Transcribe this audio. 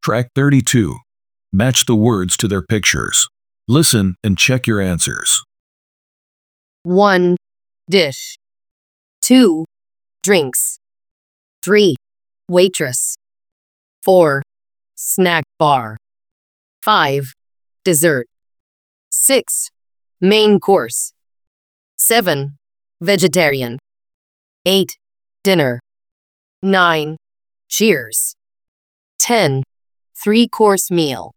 Track 32. Match the words to their pictures. Listen and check your answers. 1. Dish. 2. Drinks. 3. Waitress. 4. Snack bar. 5. Dessert. 6. Main course. 7. Vegetarian. 8. Dinner. 9. Cheers. 10. Three-course meal.